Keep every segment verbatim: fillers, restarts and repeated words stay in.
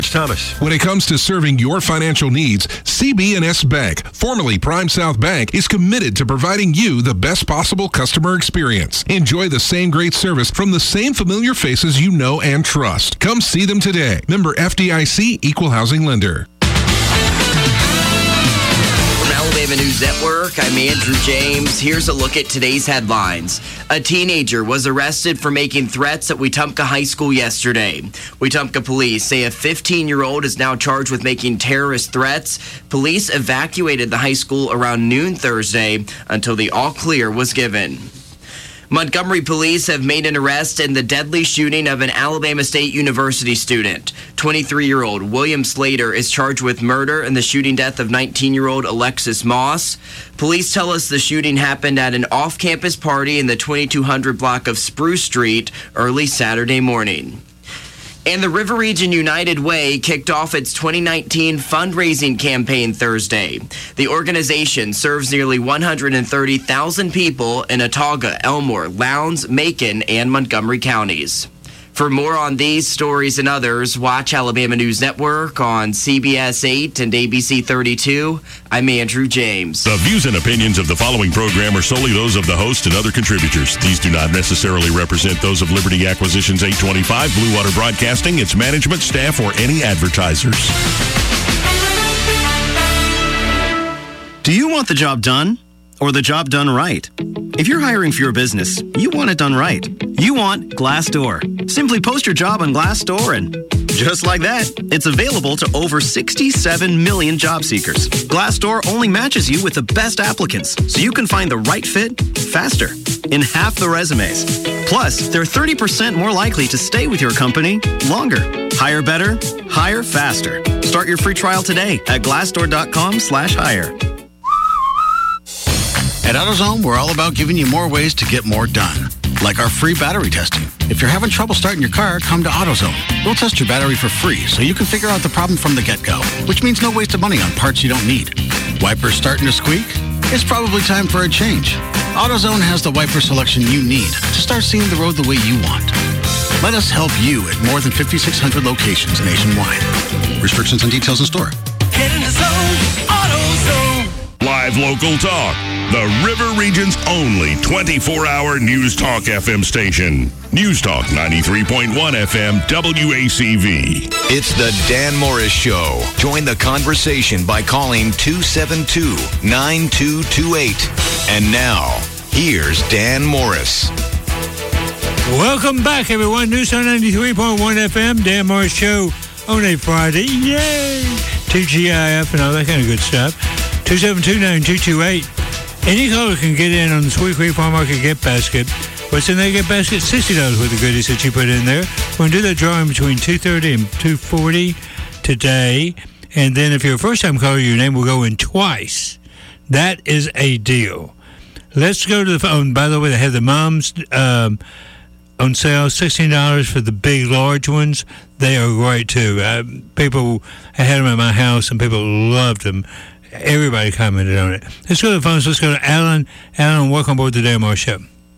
Thomas. When it comes to serving your financial needs, C B and S Bank, formerly Prime South Bank, is committed to providing you the best possible customer experience. Enjoy the same great service from the same familiar faces you know and trust. Come see them today. Member F D I C, Equal Housing Lender. From Alabama News Network, I'm Andrew James. Here's a look at today's headlines. A teenager was arrested for making threats at Wetumpka High School yesterday. Wetumpka police say a fifteen-year-old is now charged with making terrorist threats. Police evacuated the high school around noon Thursday until the all-clear was given. Montgomery police have made an arrest in the deadly shooting of an Alabama State University student. twenty-three-year-old William Slater is charged with murder in the shooting death of nineteen-year-old Alexis Moss. Police tell us the shooting happened at an off-campus party in the twenty-two hundred block of Spruce Street early Saturday morning. And the River Region United Way kicked off its twenty nineteen fundraising campaign Thursday. The organization serves nearly one hundred thirty thousand people in Autauga, Elmore, Lowndes, Macon, and Montgomery counties. For more on these stories and others, watch Alabama News Network on C B S eight and A B C thirty-two. I'm Andrew James. The views and opinions of the following program are solely those of the host and other contributors. These do not necessarily represent those of Liberty Acquisitions eight twenty-five, Blue Water Broadcasting, its management, staff, or any advertisers. Do you want the job done or the job done right? If you're hiring for your business, you want it done right. You want Glassdoor. Simply post your job on Glassdoor and just like that, it's available to over sixty-seven million job seekers. Glassdoor only matches you with the best applicants, so you can find the right fit faster, in half the resumes. Plus, they're thirty percent more likely to stay with your company longer. Hire better, hire faster. Start your free trial today at glassdoor.com slash hire. At AutoZone, we're all about giving you more ways to get more done, like our free battery testing. If you're having trouble starting your car, come to AutoZone. We'll test your battery for free so you can figure out the problem from the get-go, which means no waste of money on parts you don't need. Wipers starting to squeak? It's probably time for a change. AutoZone has the wiper selection you need to start seeing the road the way you want. Let us help you at more than fifty-six hundred locations nationwide. Restrictions and details in store. Get in the zone, AutoZone. Live local talk. The River Region's only twenty-four hour News Talk F M station. News Talk ninety-three point one F M W A C V. It's the Dan Morris Show. Join the conversation by calling two seven two, nine two two eight. And now, here's Dan Morris. Welcome back, everyone. News Talk ninety-three point one F M, Dan Morris Show on a Friday. Yay! T G I F and all that kind of good stuff. two seven two, nine two two eight. Any caller can get in on the Sweet Creek Farm Market Gift Basket. What's in that gift basket? sixty dollars worth of goodies that you put in there. We're going to do that drawing between two thirty and two forty today. And then if you're a first-time caller, your name will go in twice. That is a deal. Let's go to the phone. By the way, they have the mums um, on sale, sixteen dollars for the big, large ones. They are great, too. Uh, people, I had them at my house, and people loved them. Everybody commented on it. Let's go to the phones. Let's go to Alan. Alan, welcome aboard the Dan Morris Show.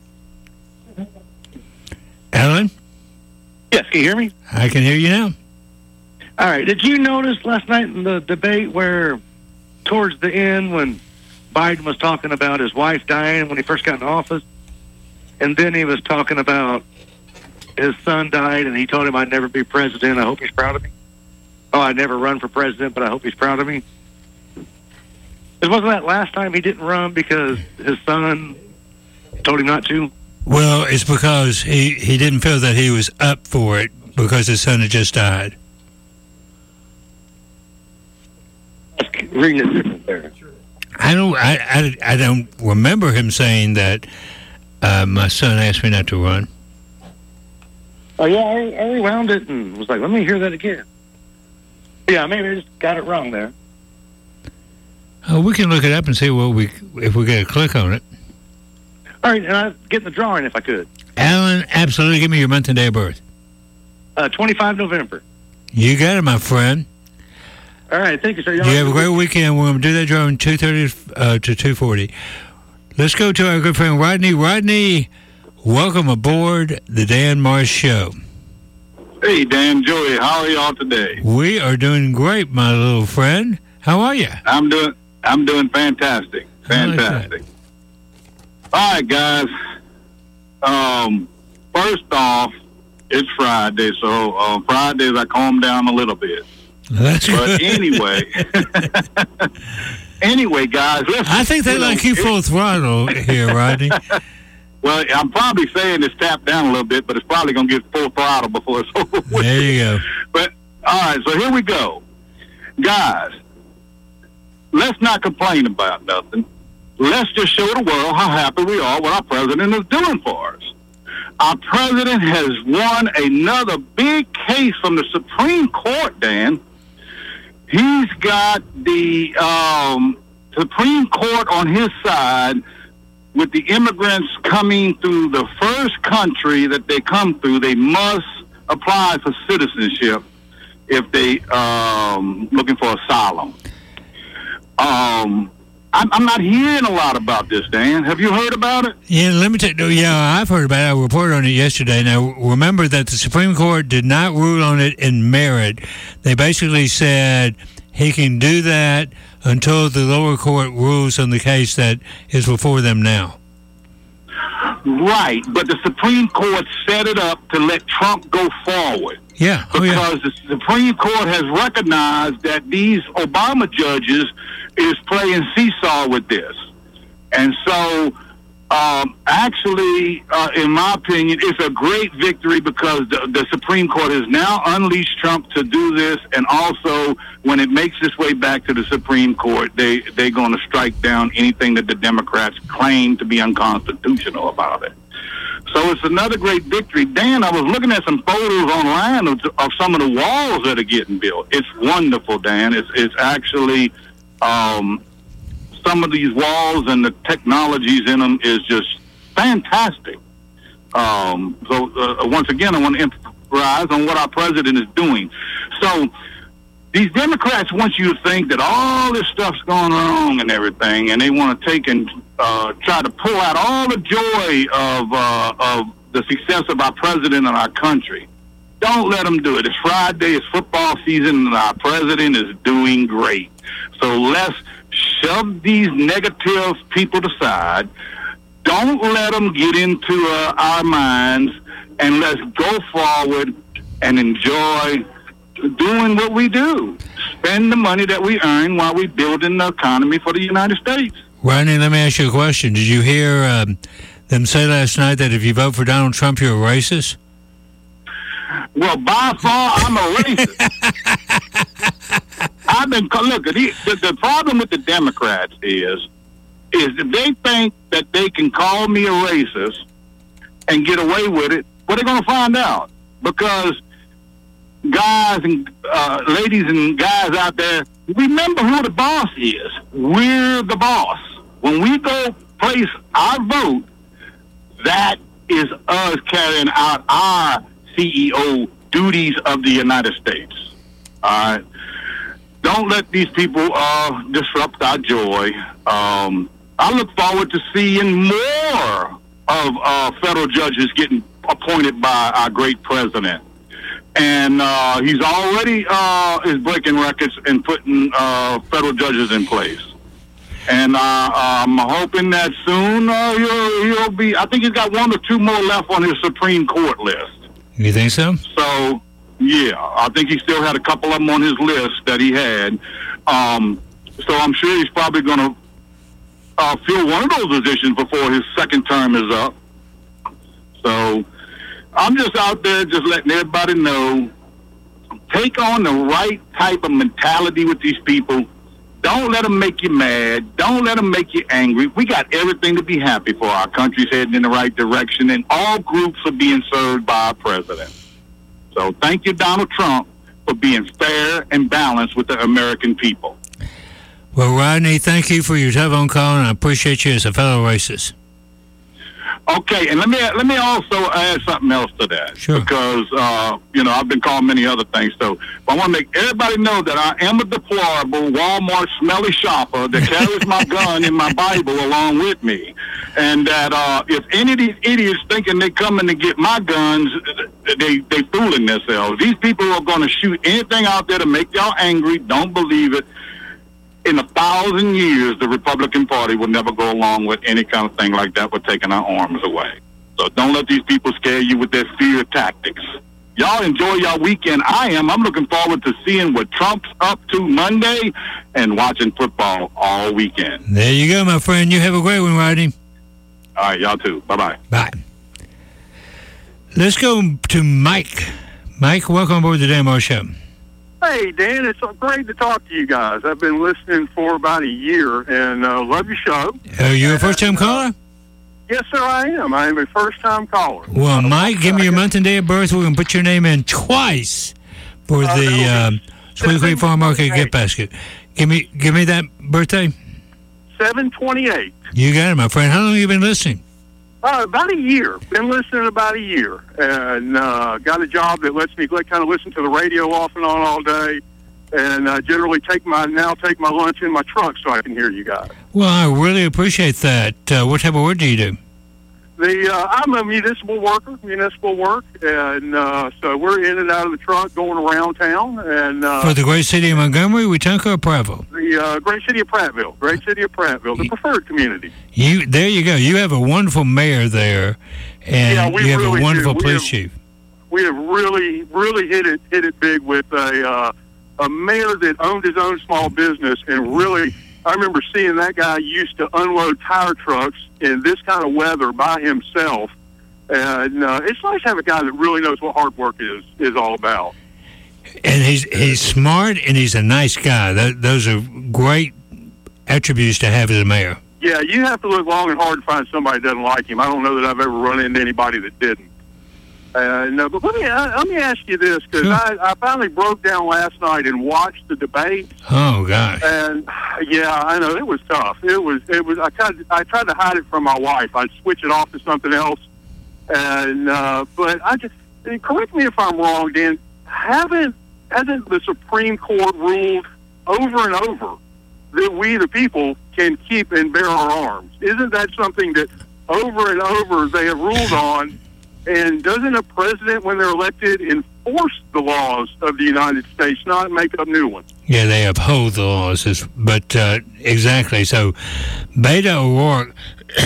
Alan? Yes, can you hear me? I can hear you now. All right. Did you notice last night in the debate where towards the end when Biden was talking about his wife dying when he first got in office, and then he was talking about his son died, and he told him, I'd never be president. I hope he's proud of me. Oh, I'd never run for president, but I hope he's proud of me. It wasn't that last time he didn't run because his son told him not to? Well, it's because he, he didn't feel that he was up for it because his son had just died. Reading it different there. I don't, I, I, I don't remember him saying that uh, my son asked me not to run. Oh, yeah, I, I rewound it and was like, let me hear that again. Yeah, maybe I just got it wrong there. Oh, we can look it up and see what we if we get a click on it. All right, and I'd get in the drawing if I could. Alan, absolutely. Give me your month and day of birth. Uh, twenty-five November. You got it, my friend. All right, thank you, sir. You have a great weekend. We're going to do that drawing two thirty uh, to two forty. Let's go to our good friend Rodney. Rodney, welcome aboard the Dan Morris Show. Hey, Dan, Joey, how are y'all today? We are doing great, my little friend. How are you? I'm doing I'm doing fantastic. Fantastic. Like All right, guys. Um, first off, it's Friday, so uh, Fridays I calm down a little bit. That's but good. anyway, anyway, guys, let's. I think they you like know, you full throttle here, Rodney. Well, I'm probably saying it's tapped down a little bit, but it's probably going to get full throttle before it's over with. There you go. But, all right, so here we go. Guys, let's not complain about nothing. Let's just show the world how happy we are what our president is doing for us. Our president has won another big case from the Supreme Court, Dan. He's got the um, Supreme Court on his side with the immigrants coming through the first country that they come through. They must apply for citizenship if they um, looking for asylum. Um, I'm, I'm not hearing a lot about this, Dan. Have you heard about it? Yeah, let me tell you. Yeah, I've heard about it. I reported on it yesterday. Now, remember that the Supreme Court did not rule on it in merit. They basically said he can do that until the lower court rules on the case that is before them now. Right, but the Supreme Court set it up to let Trump go forward. Yeah, oh, because yeah. the Supreme Court has recognized that these Obama judges is playing seesaw with this. And so, um, actually, uh, in my opinion, it's a great victory because the, the Supreme Court has now unleashed Trump to do this, and also when it makes its way back to the Supreme Court, they, they're going to strike down anything that the Democrats claim to be unconstitutional about it. So it's another great victory. Dan, I was looking at some photos online of, of some of the walls that are getting built. It's wonderful, Dan. It's, it's actually... Um, some of these walls and the technologies in them is just fantastic. Um, so, uh, once again, I want to emphasize on what our president is doing. So, these Democrats want you to think that all this stuff's going wrong and everything, and they want to take and uh, try to pull out all the joy of, uh, of the success of our president and our country. Don't let them do it. It's Friday, it's football season, and our president is doing great. So let's shove these negative people aside. Don't let them get into uh, our minds, and let's go forward and enjoy doing what we do. Spend the money that we earn while we building the economy for the United States. Rodney, let me ask you a question. Did you hear um, them say last night that if you vote for Donald Trump, you're a racist? Well, by far, I'm a racist. I've been look. The, the problem with the Democrats is, is that they think that they can call me a racist and get away with it. Well, they're going to find out because guys and uh, ladies and guys out there, remember who the boss is. We're the boss. When we go place our vote, that is us carrying out our C E O duties of the United States. All right. Don't let these people uh, disrupt our joy. Um, I look forward to seeing more of uh, federal judges getting appointed by our great president. And uh, he's already uh, is breaking records and putting uh, federal judges in place. And uh, I'm hoping that soon uh, he'll, he'll be, I think he's got one or two more left on his Supreme Court list. You think so? So, yeah, I think he still had a couple of them on his list that he had. Um, so I'm sure he's probably going to uh, fill one of those positions before his second term is up. So I'm just out there just letting everybody know, take on the right type of mentality with these people. Don't let them make you mad. Don't let them make you angry. We got everything to be happy for. Our country's heading in the right direction, and all groups are being served by our president. So thank you, Donald Trump, for being fair and balanced with the American people. Well, Rodney, thank you for your telephone call, and I appreciate you as a fellow racist. Okay, and let me let me also add something else to that. Sure. Because, uh, you know, I've been called many other things. So I want to make everybody know that I am a deplorable Walmart smelly shopper that carries my gun and my Bible along with me. and that uh, if any of these idiots thinking they're coming to get my guns, they they fooling themselves. These people are going to shoot anything out there to make y'all angry. Don't believe it. In a thousand years, the Republican Party will never go along with any kind of thing like that with taking our arms away. So don't let these people scare you with their fear tactics. Y'all enjoy y'all weekend. I am. I'm looking forward to seeing what Trump's up to Monday and watching football all weekend. There you go, my friend. You have a great one, Rodney. All right, y'all too. Bye-bye. Bye. Let's go to Mike. Mike, welcome aboard the Dan Morris Show. Hey, Dan, it's great to talk to you guys. I've been listening for about a year and uh, love your show. Are you a first-time caller? Yes, sir, I am. I am a first-time caller. Well, Mike, give me your month and day of birth. We're going to put your name in twice for Uh, the um, Sweet Creek Farm Market gift basket. Give me give me that birthday. seven twenty-eight. You got it, my friend. How long have you been listening? Uh, about a year. Been listening about a year. And uh, got a job that lets me kind of listen to the radio off and on all day. And uh, generally take my now take my lunch in my truck so I can hear you guys. Well, I really appreciate that. Uh, what type of work do you do? The uh, I'm a municipal worker, municipal work, and uh, so we're in and out of the truck going around town. And uh, For the great city of Montgomery, Wetumpka, or Prattville? the uh, great city of Prattville, great city of Prattville, the preferred community. You there you go. You have a wonderful mayor there, and Yeah, we you have really a wonderful do. We police have- chief. We have really, really hit it hit it big with a uh, a mayor that owned his own small business, and really, I remember seeing that guy used to unload tire trucks in this kind of weather by himself. And uh, it's nice to have a guy that really knows what hard work is is all about. And he's he's smart and he's a nice guy. That, those are great attributes to have as a mayor. Yeah, you have to look long and hard to find somebody that doesn't like him. I don't know that I've ever run into anybody that didn't. Uh, no, but let me uh, let me ask you this, because Sure. I, I finally broke down last night and watched the debate. Oh gosh. And yeah, I know it was tough. It was it was. I tried I tried to hide it from my wife. I'd switch it off to something else, and uh, but I just and correct me if I'm wrong, Dan. Haven't hasn't the Supreme Court ruled over and over that we the people can keep and bear our arms? Isn't that something that over and over they have ruled on? And doesn't a president, when they're elected, enforce the laws of the United States, not make up new ones? Yeah, they uphold the laws, is- but uh, exactly. So, Beto O'Rourke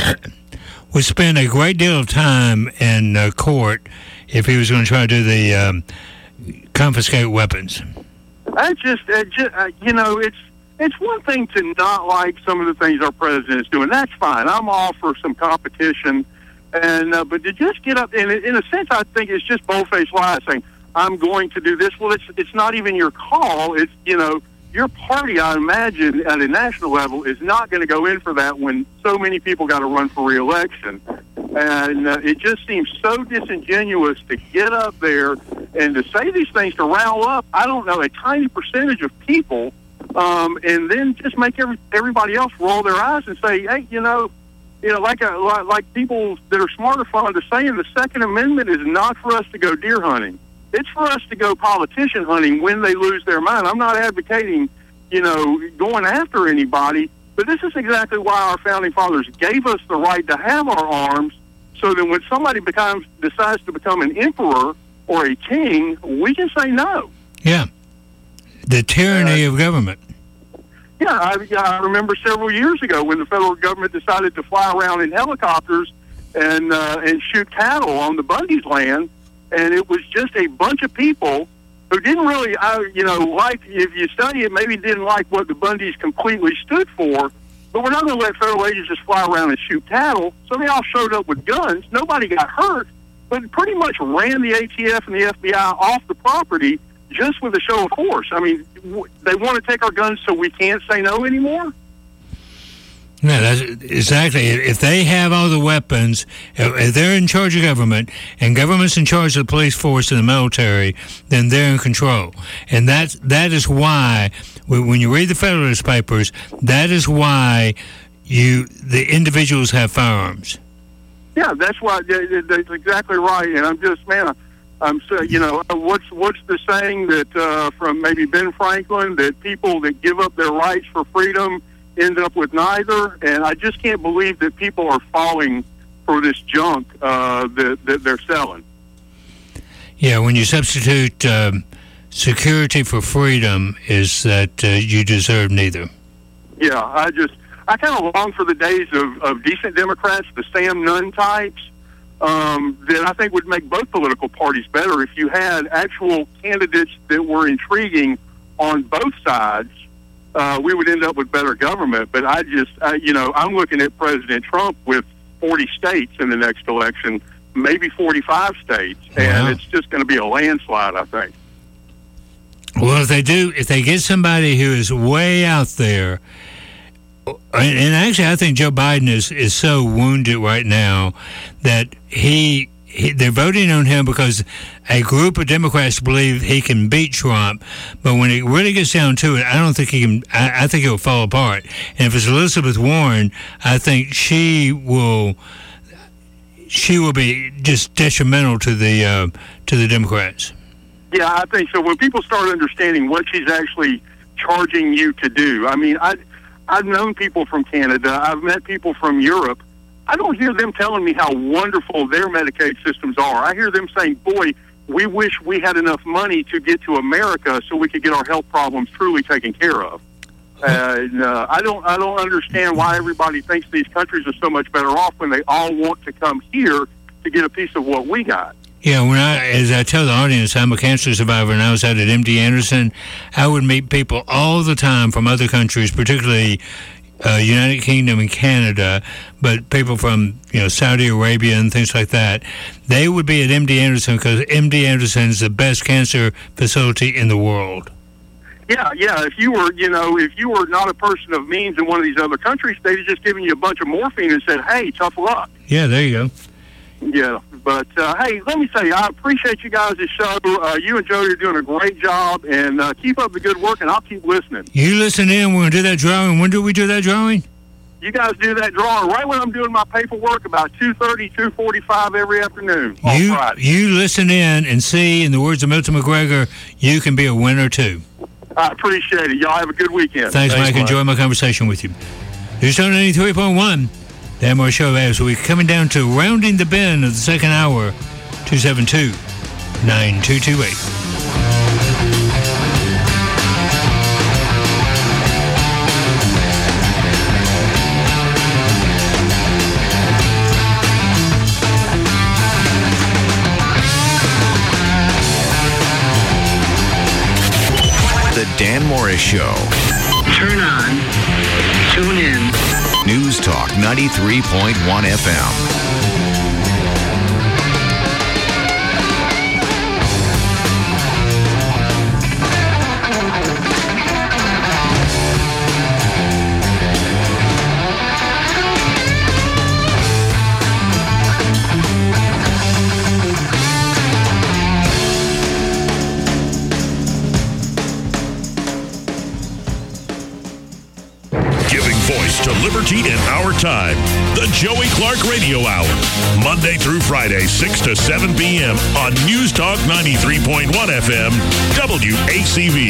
would spend a great deal of time in uh, court if he was going to try to do the um, confiscate weapons. I just, I just uh, you know, it's it's one thing to not like some of the things our president is doing. That's fine. I'm all for some competition. And uh, but to just get up, and in a sense, I think it's just bold-faced lies saying, I'm going to do this. Well, it's it's not even your call. It's, you know, your party, I imagine, at a national level, is not going to go in for that when so many people got to run for re-election. And uh, it just seems so disingenuous to get up there and to say these things, to rile up, I don't know, a tiny percentage of people, um, and then just make every, everybody else roll their eyes and say, hey, you know, You know, like, a, like like people that are smart are fond of saying, the Second Amendment is not for us to go deer hunting. It's for us to go politician hunting when they lose their mind. I'm not advocating, you know, going after anybody, but this is exactly why our founding fathers gave us the right to have our arms, so that when somebody becomes decides to become an emperor or a king, we can say no. Yeah, the tyranny Uh, of government. Yeah, I, I remember several years ago when the federal government decided to fly around in helicopters and uh, and shoot cattle on the Bundy's land, and it was just a bunch of people who didn't really, uh, you know, like, if you study it, maybe didn't like what the Bundys completely stood for, but we're not going to let federal agents just fly around and shoot cattle, so they all showed up with guns. Nobody got hurt, but pretty much ran the A T F and the F B I off the property just with a show of force. I mean, w- they want to take our guns so we can't say no anymore? No, that's exactly. If they have all the weapons, if they're in charge of government, and government's in charge of the police force and the military, then they're in control. And that's, that is why, when you read the Federalist Papers, that is why you the individuals have firearms. Yeah, that's why. That's exactly right. And I'm just, man, I'm so, you know, what's what's the saying that uh, from maybe Ben Franklin, that people that give up their rights for freedom end up with neither. And I just can't believe that people are falling for this junk uh, that, that they're selling. Yeah, when you substitute um, security for freedom, is that uh, you deserve neither. Yeah, I just, I kind of long for the days of, of decent Democrats, the Sam Nunn types, um, that I think would make both political parties better if you had actual candidates that were intriguing on both sides. Uh, we would end up with better government. But I just, I, you know, I'm looking at President Trump with forty states in the next election, maybe forty-five states, and Wow. it's just going to be a landslide, I think. Well, if they do, if they get somebody who is way out there, and, and actually I think Joe Biden is, is so wounded right now that he, he they're voting on him because a group of Democrats believe he can beat Trump, but when it really gets down to it, I don't think he can. I, I think it will fall apart. And if it's Elizabeth Warren, I think she will. She will be just detrimental to the uh, to the Democrats. Yeah, I think so. When people start understanding what she's actually charging you to do, I mean, I, I've known people from Canada. I've met people from Europe. I don't hear them telling me how wonderful their Medicaid systems are. I hear them saying, boy, we wish we had enough money to get to America so we could get our health problems truly taken care of. And uh, I don't, I don't understand why everybody thinks these countries are so much better off when they all want to come here to get a piece of what we got. Yeah, when I, as I tell the audience, I'm a cancer survivor, and I was out at M D Anderson. I would meet people all the time from other countries, particularly uh, United Kingdom and Canada, but people from you know Saudi Arabia and things like that. They would be at M D Anderson because M D Anderson is the best cancer facility in the world. Yeah, yeah. If you were, you know, if you were not a person of means in one of these other countries, they'd have just given you a bunch of morphine and said, "Hey, tough luck." Yeah, there you go. Yeah, but uh, hey, let me say, I appreciate you guys' show. Uh, you and Jody are doing a great job, and uh, keep up the good work, and I'll keep listening. You listen in. We're going to do that drawing. When do we do that drawing? You guys do that drawing right when I'm doing my paperwork, about two thirty, two forty-five every afternoon on You, Friday. you listen in and see, in the words of Milton McGregor, you can be a winner too. I appreciate it. Y'all have a good weekend. Thanks, Mike. Mike. Enjoy my conversation with you. Houston ninety-three point one. Dan Moore Show, as we're coming down to rounding the bend of the second hour, two seven two, nine two two eight. The Dan Morris Show. Turn on, tune in. News Talk ninety-three point one F M. To liberty in our time. The Joey Clark Radio Hour. Monday through Friday, six to seven p.m. on News Talk ninety-three point one F M, W A C V.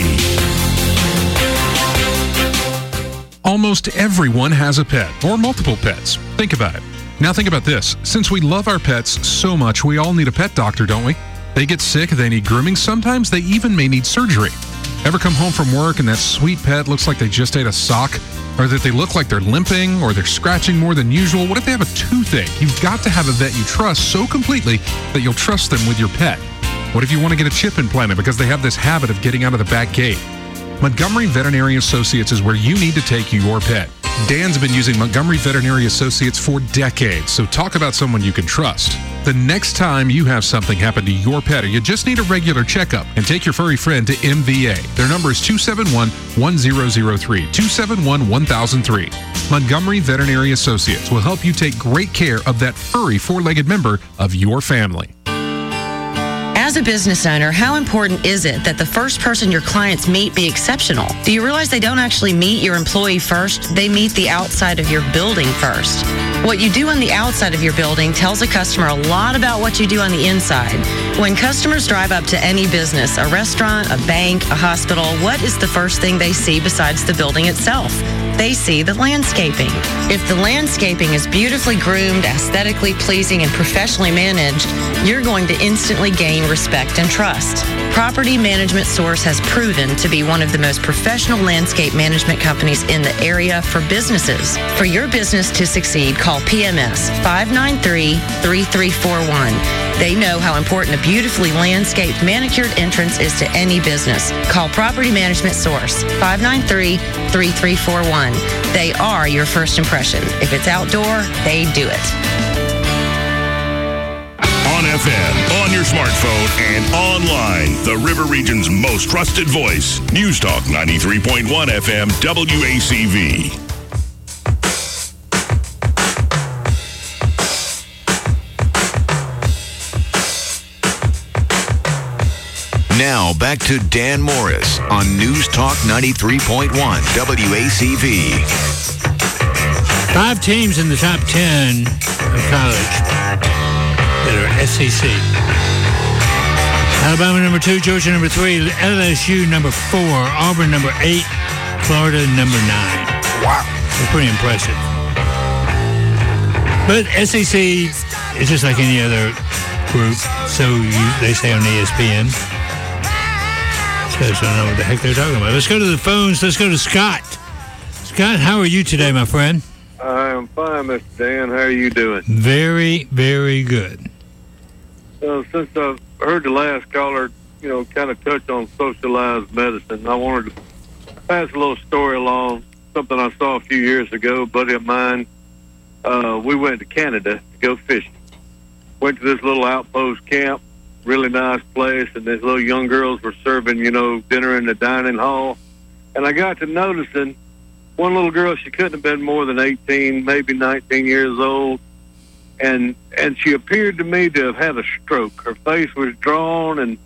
Almost everyone has a pet or multiple pets. Think about it. Now think about this. Since we love our pets so much, we all need a pet doctor, don't we? They get sick, they need grooming, sometimes they even may need surgery. Ever come home from work and that sweet pet looks like they just ate a sock? Or that they look like they're limping, or they're scratching more than usual? What if they have a toothache? You've got to have a vet you trust so completely that you'll trust them with your pet. What if you want to get a chip implanted because they have this habit of getting out of the back gate? Montgomery Veterinary Associates is where you need to take your pet. Dan's been using Montgomery Veterinary Associates for decades, so talk about someone you can trust. The next time you have something happen to your pet or you just need a regular checkup, and take your furry friend to M V A. Their number is two seven one, one zero zero three, two seven one, one thousand three. Montgomery Veterinary Associates will help you take great care of that furry four-legged member of your family. As a business owner, how important is it that the first person your clients meet be exceptional? Do you realize they don't actually meet your employee first? They meet the outside of your building first. What you do on the outside of your building tells a customer a lot about what you do on the inside. When customers drive up to any business, a restaurant, a bank, a hospital, what is the first thing they see besides the building itself? they see the landscaping. If the landscaping is beautifully groomed, aesthetically pleasing, and professionally managed, you're going to instantly gain respect and trust. Property Management Source has proven to be one of the most professional landscape management companies in the area for businesses. For your business to succeed, call P M S five nine three, three three four one. They know how important a beautifully landscaped, manicured entrance is to any business. Call Property Management Source, five nine three, three three four one. They are your first impression. If it's outdoor, they do it. On F M, on your smartphone, and online, the River Region's most trusted voice. News Talk ninety-three point one F M, W A C V. Now, back to Dan Morris on News Talk ninety-three point one W A C V. Five teams in the top ten of college that are S E C. Alabama number two, Georgia number three, L S U number four, Auburn number eight, Florida number nine. Wow. That's pretty impressive. But S E C is just like any other group, so you, they say on E S P N. I don't know what the heck they're talking about. Let's go to the phones. Let's go to Scott. Scott, how are you today, my friend? I'm fine, Mister Dan. How are you doing? Very, very good. So since I've heard the last caller, you know, kind of touch on socialized medicine, I wanted to pass a little story along, something I saw a few years ago. A buddy of mine, uh, we went to Canada to go fishing. Went to this little outpost camp. Really nice place, and these little young girls were serving, you know, dinner in the dining hall. And I got to noticing one little girl, she couldn't have been more than eighteen, maybe nineteen years old, and and she appeared to me to have had a stroke. Her face was drawn, and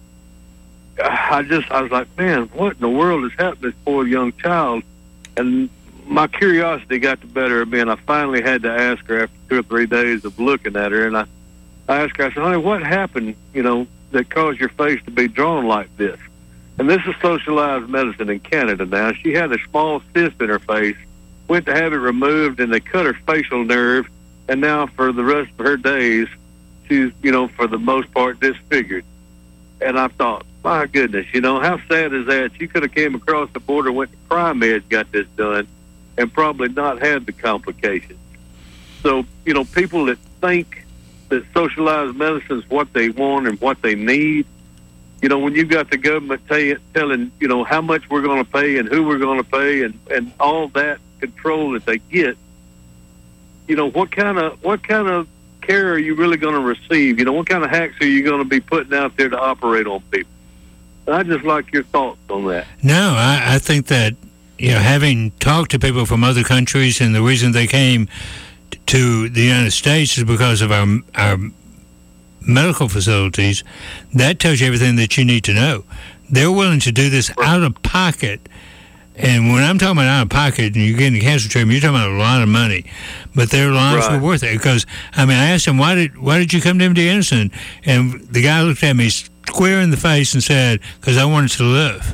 I just, I was like, man, what in the world has happened to this poor young child? And my curiosity got the better of me, and I finally had to ask her after two or three days of looking at her, and I I asked her, I said, honey, what happened, you know, that caused your face to be drawn like this? And this is socialized medicine in Canada now. She had a small cyst in her face, went to have it removed, and they cut her facial nerve, and now for the rest of her days, she's, you know, for the most part, disfigured. And I thought, my goodness, you know, how sad is that? She could have came across the border, went to Pri-Med, got this done, and probably not had the complications. So, you know, people that think that socialized medicine is what they want and what they need. You know, when you got the government tell, telling, you know, how much we're going to pay and who we're going to pay and, and all that control that they get, you know, what kind of what kind of care are you really going to receive? You know, what kind of hacks are you going to be putting out there to operate on people? I just like your thoughts on that. No, I, I think that, you know, having talked to people from other countries, and the reason they came to the United States is because of our our medical facilities. That tells you everything that you need to know. They're willing to do this out of pocket. And when I'm talking about out of pocket and you're getting cancer treatment, you're talking about a lot of money. But their lives Right. were worth it. Because, I mean, I asked him, why did why did you come to M D Anderson? And the guy looked at me square in the face and said, because I wanted to live.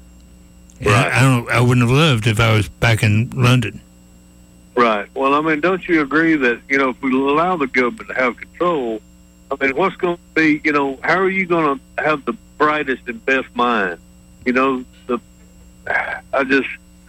And Right. I, I don't. I wouldn't have lived if I was back in London. Right. Well, I mean, don't you agree that, you know, if we allow the government to have control, I mean, what's going to be, you know, how are you going to have the brightest and best mind? You know, the I just,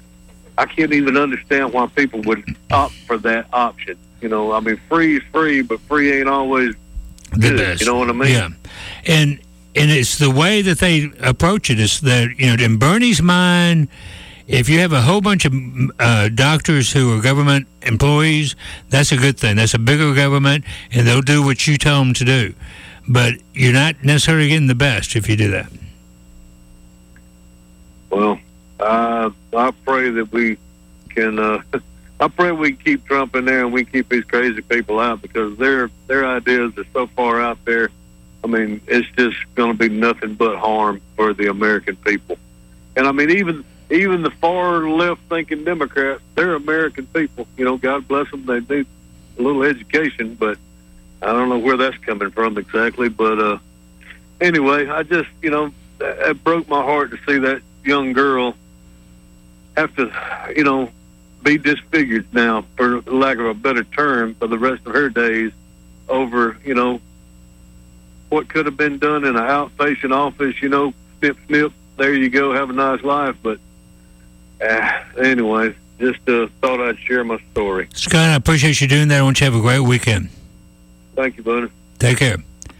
I can't even understand why people would opt for that option. You know, I mean, free is free, but free ain't always The good. best. You know what I mean? Yeah. And and it's the way that they approach it. Is that, you know, in Bernie's mind, if you have a whole bunch of uh, doctors who are government employees, that's a good thing. That's a bigger government, and they'll do what you tell them to do. But you're not necessarily getting the best if you do that. Well, uh, I pray that we can. Uh, I pray we can keep Trump in there and we keep these crazy people out, because their their ideas are so far out there. I mean, it's just going to be nothing but harm for the American people. And I mean, even even the far left thinking Democrats, they're American people. You know, God bless them. They need a little education, but I don't know where that's coming from exactly. But uh, anyway, I just, you know, it broke my heart to see that young girl have to, you know, be disfigured now, for lack of a better term, for the rest of her days over, you know, what could have been done in an outpatient office, you know, snip, snip, there you go, have a nice life. But uh, anyway, just uh, thought I'd share my story. Scott, I appreciate you doing that. I want you to have a great weekend. Thank you, buddy. Take care.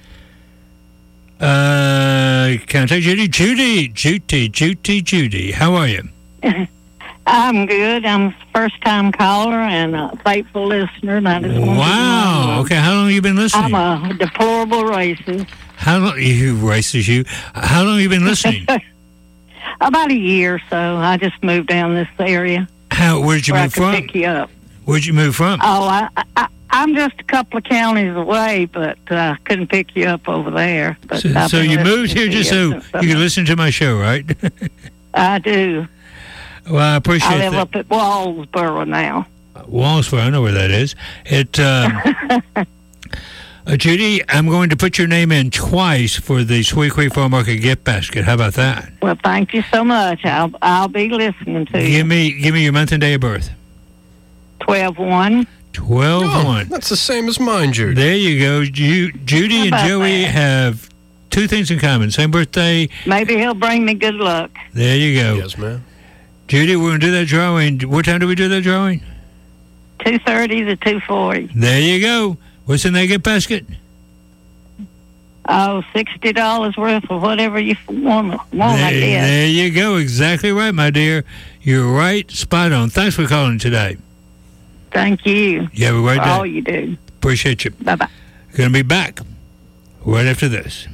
Uh, can I take Judy? Judy, Judy, Judy, Judy. How are you? I'm good. I'm a first-time caller and a faithful listener. And I just want wow. to know, okay, how long have you been listening? I'm a deplorable racist. How long? You racist, you. How long have you been listening? About a year or so. I just moved down this area. How? Where'd you where move I could from? Pick you up. Where'd you move from? Oh, I, I, I'm just a couple of counties away, but I uh, couldn't pick you up over there. But So, so you moved here just so you can listen to my show, right? I do. Well, I appreciate I live that. up at Wallsboro now. Wallsboro, I know where that is. It, um, uh, Judy, I'm going to put your name in twice for the Sweet Creek Farm Market gift basket. How about that? Well, thank you so much. I'll I'll be listening to you. Give me, give me your month and day of birth. twelve one. twelve one. Oh, that's the same as mine, Judy. There you go. Ju- Judy and about Joey that? have two things in common. Same birthday. Maybe he'll bring me good luck. There you go. Yes, ma'am. Judy, we're going to do that drawing. What time do we do that drawing? two thirty to two forty. There you go. What's in that gift basket? Oh, sixty dollars worth of whatever you want, want I There, guess. there you go. Exactly right, my dear. You're right. Spot on. Thanks for calling today. Thank you. You have a great for day. all you do. Appreciate you. Bye-bye. Going to be back right after this.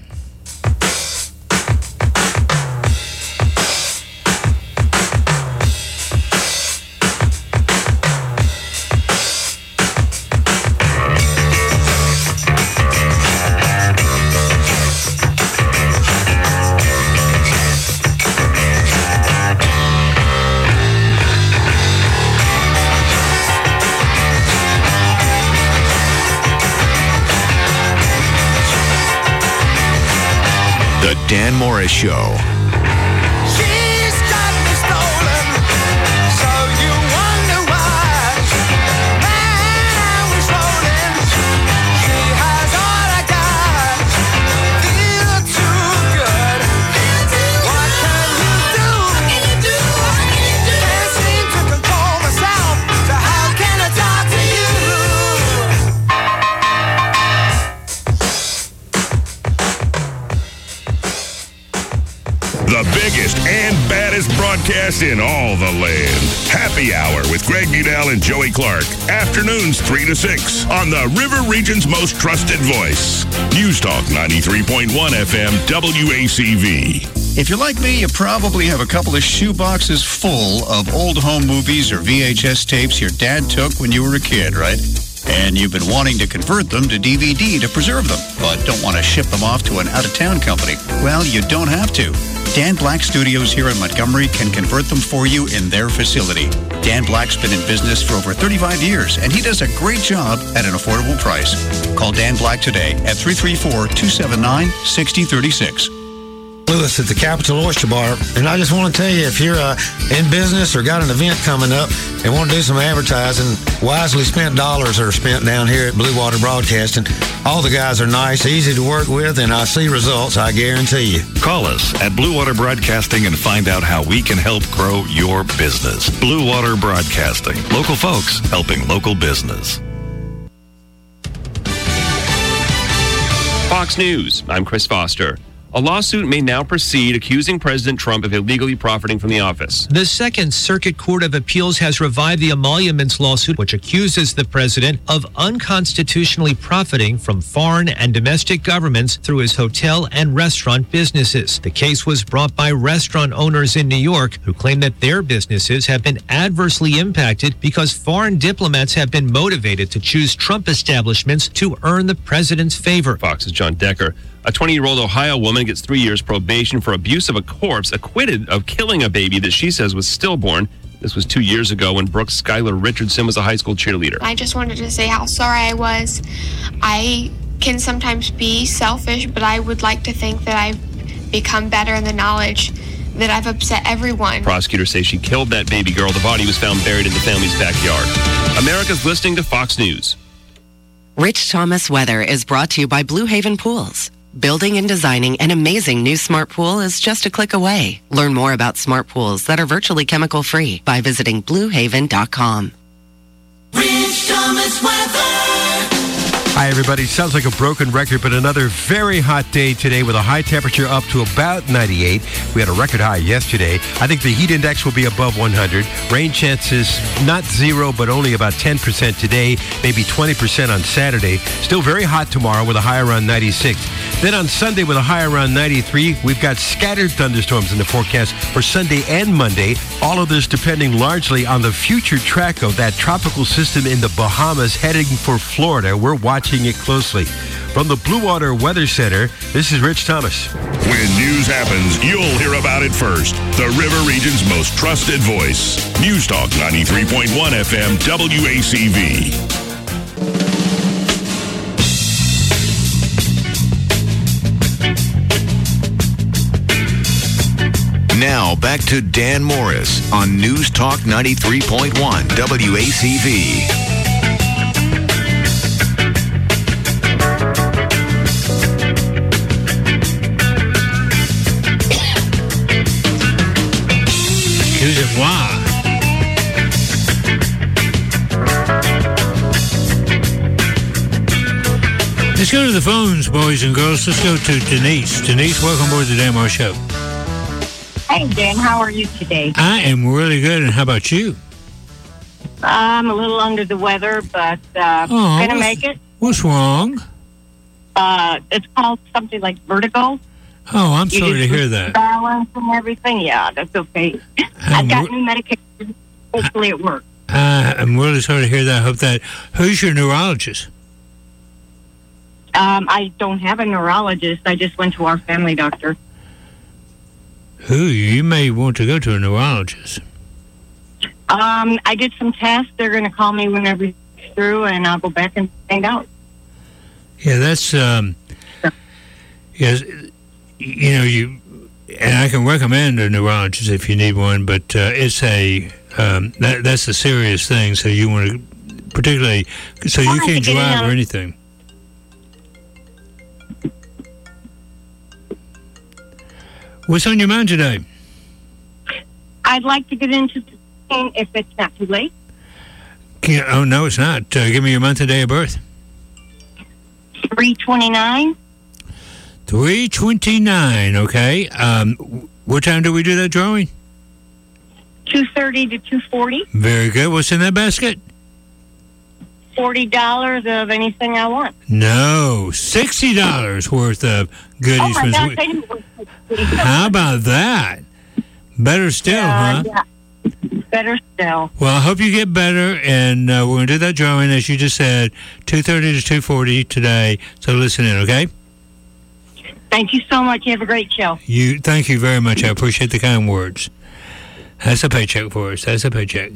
The Dan Morris Show. She's got me stolen, so you wonder why. Man, I was rolling. She has all I got. Feel too good. What can you do? Can't seem to control myself, so how can I talk to you? The biggest and baddest broadcast in all the land. Happy Hour with Greg Budell and Joey Clark. Afternoons three to six on the River Region's most trusted voice. News Talk ninety-three point one F M W A C V. If you're like me, you probably have a couple of shoe boxes full of old home movies or V H S tapes your dad took when you were a kid, right? And you've been wanting to convert them to D V D to preserve them, but don't want to ship them off to an out-of-town company. Well, you don't have to. Dan Black Studios here in Montgomery can convert them for you in their facility. Dan Black's been in business for over thirty-five years, and he does a great job at an affordable price. Call Dan Black today at three three four, two seven nine, six zero three six. Lewis at the Capital Oyster Bar, and I just want to tell you, if you're uh, in business or got an event coming up and want to do some advertising, wisely spent dollars are spent down here at Blue Water Broadcasting. All the guys are nice, easy to work with, and I see results, I guarantee you. Call us at Blue Water Broadcasting and find out how we can help grow your business. Blue Water Broadcasting. Local folks helping local business. Fox News, I'm Chris Foster. A lawsuit may now proceed accusing President Trump of illegally profiting from the office. The Second Circuit Court of Appeals has revived the emoluments lawsuit, which accuses the president of unconstitutionally profiting from foreign and domestic governments through his hotel and restaurant businesses. The case was brought by restaurant owners in New York who claim that their businesses have been adversely impacted because foreign diplomats have been motivated to choose Trump establishments to earn the president's favor. Fox's John Decker. A twenty-year-old Ohio woman gets three years probation for abuse of a corpse, acquitted of killing a baby that she says was stillborn. This was two years ago when Brooke Skylar Richardson was a high school cheerleader. I just wanted to say how sorry I was. I can sometimes be selfish, but I would like to think that I've become better in the knowledge that I've upset everyone. Prosecutors say she killed that baby girl. The body was found buried in the family's backyard. America's listening to Fox News. Rich Thomas Weather is brought to you by Blue Haven Pools. Building and designing an amazing new smart pool is just a click away. Learn more about smart pools that are virtually chemical-free by visiting blue haven dot com. Rich Thomas Weather. Hi, everybody. Sounds like a broken record, but another very hot day today with a high temperature up to about ninety-eight. We had a record high yesterday. I think the heat index will be above one hundred. Rain chances not zero, but only about ten percent today, maybe twenty percent on Saturday. Still very hot tomorrow with a high around ninety-six. Then on Sunday with a high around ninety-three, we've got scattered thunderstorms in the forecast for Sunday and Monday. All of this depending largely on the future track of that tropical system in the Bahamas heading for Florida. We're watching it closely. From the Blue Water Weather Center, this is Rich Thomas. When news happens, you'll hear about it first. The River Region's most trusted voice. News Talk ninety-three point one F M W A C V. Now, back to Dan Morris on News Talk ninety-three point one W A C V. Wow. Let's go to the phones, boys and girls. Let's go to Denise. Denise, welcome aboard the Dan Morris Show. Hey, Dan, how are you today? I am really good, and how about you? I'm a little under the weather, but uh, Oh, gonna what's- make it. What's wrong? Uh, it's called something like vertigo. Oh, I'm You sorry to just hear lose that. Balance and everything. Yeah, that's okay. I've got new medication. Hopefully it works. Uh, I'm really sorry to hear that. I hope that. Who's your neurologist? Um, I don't have a neurologist. I just went to our family doctor. Who? You may want to go to a neurologist. Um, I did some tests. They're going to call me whenever it's through, and I'll go back and find out. Yeah, that's um, yes, you know you, and I can recommend a neurologist if you need one, but uh, it's a um, that that's a serious thing. So you want to, particularly, so you Fine, can't get it drive or out. anything. What's on your mind today? I'd like to get into the thing if it's not too late. Can't, oh no, it's not. Uh, give me your month and day of birth. three twenty-nine. Three twenty-nine. Okay. Um, what time do we do that drawing? two thirty to two forty. Very good. What's in that basket? forty dollars of anything I want. No, sixty dollars worth of goodies. Oh, my from gosh, Sweet- I didn't want to- How about that? Better still, Uh, huh? yeah. Better still. Well, I hope you get better, and uh, we're going to do that drawing, as you just said, two thirty to two forty today. So listen in, okay? Thank you so much. You have a great show. You, thank you very much. I appreciate the kind words. That's a paycheck for us. That's a paycheck.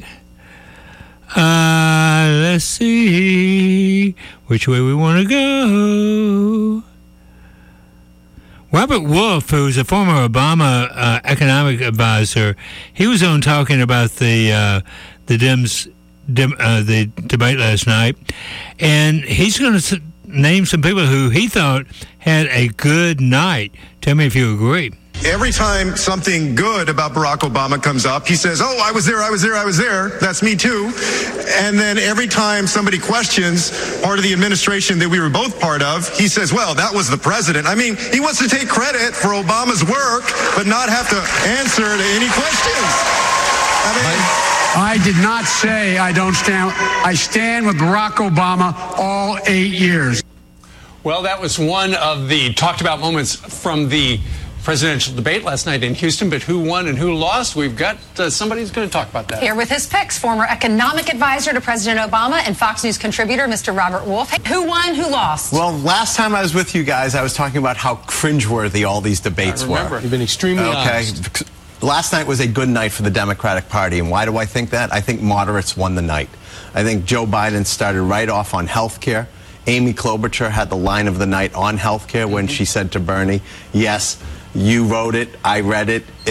Uh, let's see which way we want to go. Robert Wolf, who's a former Obama uh, economic advisor, he was on talking about the uh, the Dems dem, uh, the debate last night, and he's going to s- name some people who he thought had a good night. Tell me if you agree. Every time something good about Barack Obama comes up, he says, oh, I was there, I was there, I was there. That's me too. And then every time somebody questions part of the administration that we were both part of, he says, well, that was the president. I mean, he wants to take credit for Obama's work, but not have to answer to any questions. I mean, I did not say I don't stand. I stand with Barack Obama all eight years. Well, that was one of the talked about moments from the presidential debate last night in Houston. But who won and who lost? We've got uh, somebody who's going to talk about that. Here with his picks, former economic advisor to President Obama and Fox News contributor, Mister Robert Wolf. Who won? Who lost? Well, last time I was with you guys, I was talking about how cringeworthy all these debates I remember. were. You've been extremely okay. honest. Last night was a good night for the Democratic Party. And why do I think that? I think moderates won the night. I think Joe Biden started right off on health care. Amy Klobuchar had the line of the night on health care when she said to Bernie, yes, you wrote it, I read it, it's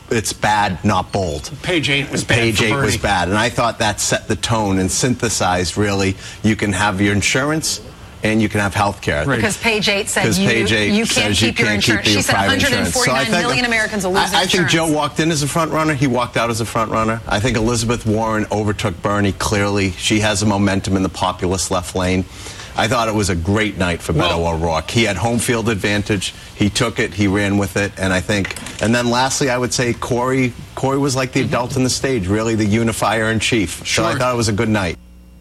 it's bad, not bold. Page eight was bad. Page for eight Bernie. was bad, and I thought that set the tone and synthesized really. You can have your insurance and you can have health care. Because page eight said Because you, page eight you can't says keep you your can't keep insurance. your She said private one hundred insurance. So I forty-nine think- million Americans will lose I, I think insurance. Joe walked in as a front runner. He walked out as a front runner. I think Elizabeth Warren overtook Bernie clearly. She has a momentum in the populist left lane. I thought it was a great night for Beto O'Rourke. He had home field advantage. He took it. He ran with it. And I think, and then lastly, I would say Corey, Corey was like the adult in the stage, really the unifier in chief. So I thought it was a good night.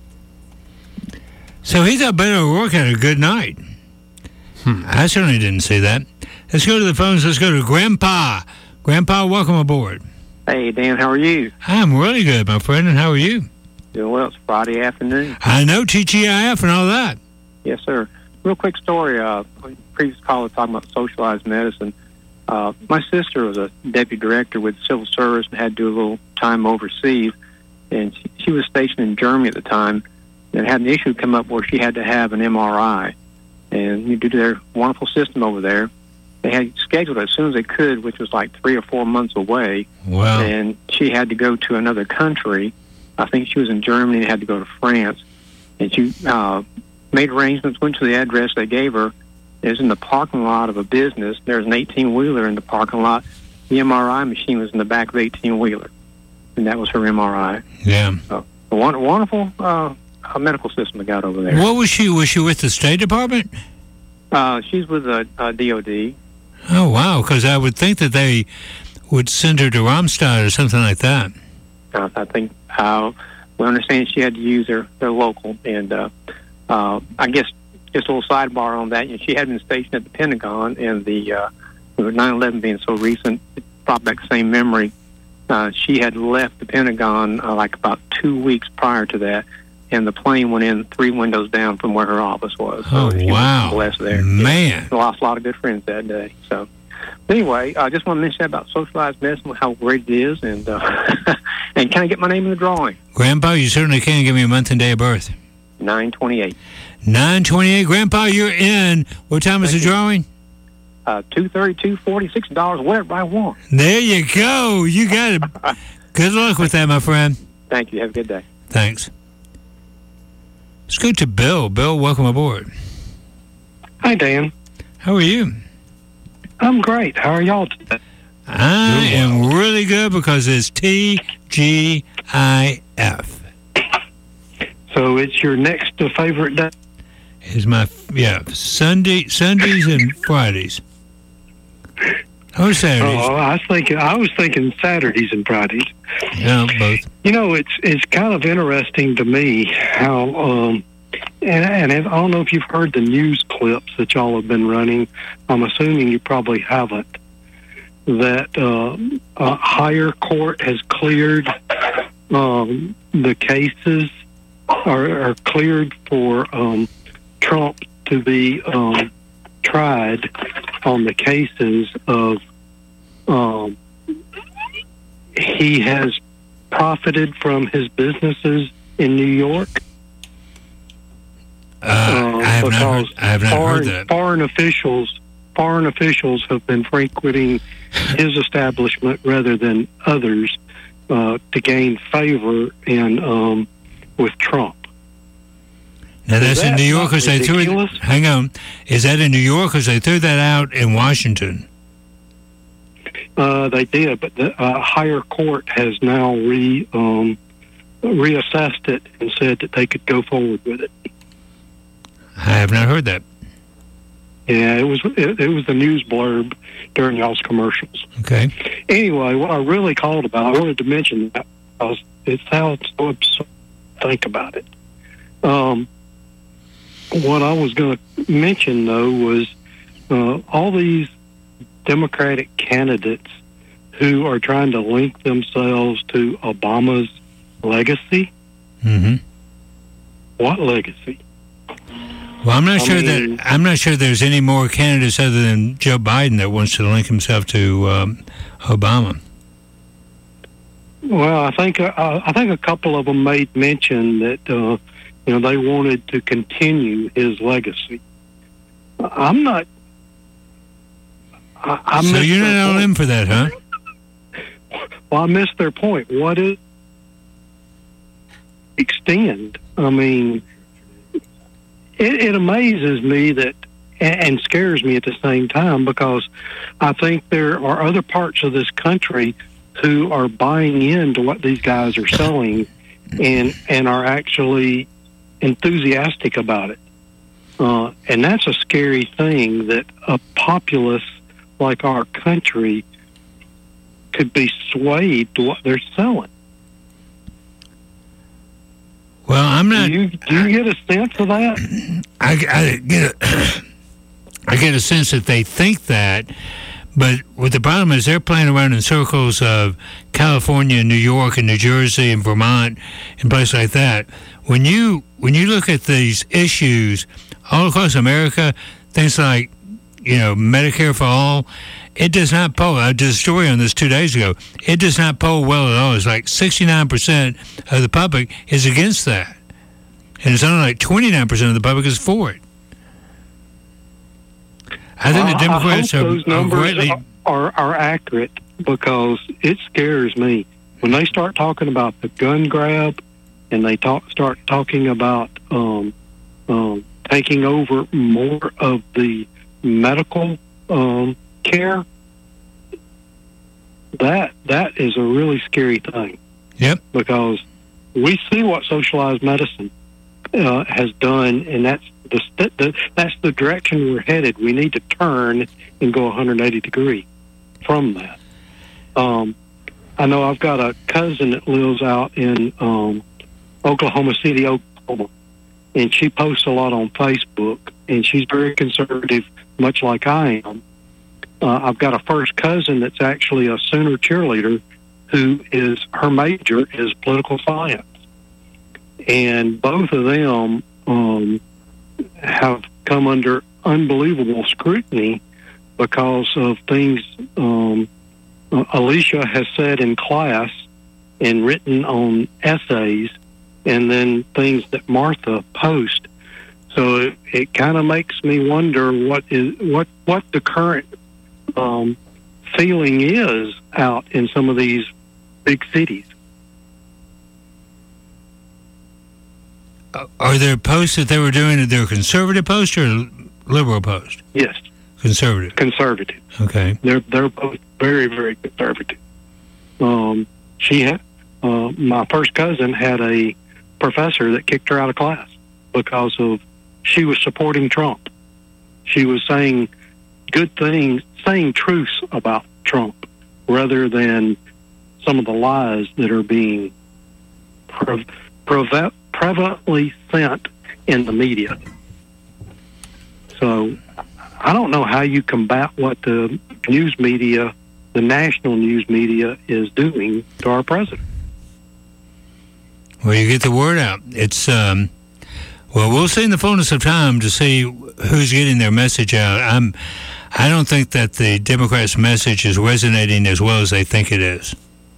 So he thought Beto O'Rourke had a good night. Hmm. I certainly didn't see that. Let's go to the phones. Let's go to Grandpa. Grandpa, welcome aboard. Hey, Dan, how are you? I'm really good, my friend, and how are you? Doing well. It's Friday afternoon. I know T G I F and all that. Yes, sir. Real quick story. Uh, previous caller talking about socialized medicine. Uh, my sister was a deputy director with civil service and had to do a little time overseas, and she, she was stationed in Germany at the time and had an issue come up where she had to have an M R I. And due to their wonderful system over there, they had scheduled it as soon as they could, which was like three or four months away. Wow. And she had to go to another country. I think she was in Germany and had to go to France. And she uh, made arrangements, went to the address they gave her. It was in the parking lot of a business. There was an eighteen-wheeler in the parking lot. The M R I machine was in the back of the eighteen-wheeler. And that was her M R I. Yeah. So, a won- wonderful uh, medical system they got over there. What was she? Was she with the State Department? Uh, she's with the uh, D O D. Oh, wow, because I would think that they would send her to Ramstein or something like that. Uh, I think uh, we understand she had to use their, their local. And uh, uh, I guess just a little sidebar on that, you know, she had been stationed at the Pentagon, and the uh, with nine eleven being so recent, it brought back the same memory. Uh, she had left the Pentagon uh, like about two weeks prior to that, and the plane went in three windows down from where her office was. So Oh, she wow. was blessed there. Man. Yeah, lost a lot of good friends that day. So anyway, I just want to mention that about socialized medicine, how great it is, and uh, and can I get my name in the drawing? Grandpa, you certainly can give me a month and day of birth. nine twenty-eight. nine twenty-eight. Grandpa, you're in. What time is the drawing? Uh, two thirty-two, forty-six dollars, whatever I want. There you go. You got it. Good luck with that, my friend. Thank you. Have a good day. Thanks. Let's go to Bill. Bill, welcome aboard. Hi, Dan. How are you? I'm great. How are y'all today? I am really good because it's T G I F. So it's your next uh, favorite day? Is my, yeah, Sunday, Sundays and Fridays. Oh, Saturdays. Oh, I was thinking. I was thinking Saturdays and Fridays. Yeah, both. You know, it's it's kind of interesting to me how, um, and, and I don't know if you've heard the news clips that y'all have been running. I'm assuming you probably haven't. That uh, a higher court has cleared um, the cases, or, or cleared for um, Trump to be um, tried on the cases of um, he has profited from his businesses in New York. Uh, I have not heard, I have not foreign, heard that. Foreign officials, foreign officials have been frequenting his establishment rather than others uh, to gain favor in um, with Trump. Now, that's Is in that New York not because they threw it. ridiculous? Hang on. Is that in New York because they threw that out in Washington? Uh, they did, but the uh, higher court has now re um, reassessed it and said that they could go forward with it. I have not heard that. Yeah, it was it, it was the news blurb during y'all's commercials. Okay. Anyway, what I really called about, I wanted to mention that because it sounds so absurd to think about it. Um, what I was going to mention, though, was uh, all these Democratic candidates who are trying to link themselves to Obama's legacy. Mm-hmm. What legacy? Well, I'm not I sure mean- that I'm not sure there's any more candidates other than Joe Biden that wants to link himself to um, Obama. Well, I think uh, I think a couple of them made mention that uh, you know they wanted to continue his legacy. I'm not. I, I'm so not you're sure not all what- in for that, huh? well, I missed their point. What is extend? I mean, it, it amazes me that, and scares me at the same time, because I think there are other parts of this country who are buying into what these guys are selling and and are actually enthusiastic about it. Uh, and that's a scary thing, that a populace like our country could be swayed to what they're selling. Well, I'm not. Do you, do you get a sense of that? I, I get a, I get a sense that they think that, but what the problem is, they're playing around in circles of California, and New York, and New Jersey, and Vermont, and places like that. When you when you look at these issues all across America, things like, you know, Medicare for all, it does not poll. I did a story on this two days ago. It does not poll well at all. It's like sixty-nine percent of the public is against that. And it's only like twenty-nine percent of the public is for it. I think the Democrats I hope are, those numbers are greatly... are, are accurate, because it scares me. When they start talking about the gun grab, and they talk, start talking about um, um, taking over more of the medical um, care, that that is a really scary thing. Yep. Because we see what socialized medicine uh, has done, and that's the, the that's the direction we're headed. We need to turn and go one hundred eighty degree from that. Um, I know I've got a cousin that lives out in um, Oklahoma City, Oklahoma, and she posts a lot on Facebook, and she's very conservative, much like I am. Uh, I've got a first cousin that's actually a Sooner cheerleader, who is, her major is political science. And both of them um, have come under unbelievable scrutiny because of things um, uh, Alicia has said in class and written on essays, and then things that Martha posts. So it, it kind of makes me wonder what is what what the current um, feeling is out in some of these big cities. Are there posts that they were doing? Are they conservative posts or liberal posts? Yes, conservative. Conservative. Okay. They're they're both very very conservative. Um, she had uh, my first cousin had a professor that kicked her out of class because of she was supporting Trump. She was saying good things, saying truths about Trump, rather than some of the lies that are being pre- preve- prevalently sent in the media. So I don't know how you combat what the news media, the national news media, is doing to our president. Well, you get the word out. It's, um, well, we'll see in the fullness of time to see who's getting their message out. I'm, I don't think that the Democrats' message is resonating as well as they think it is.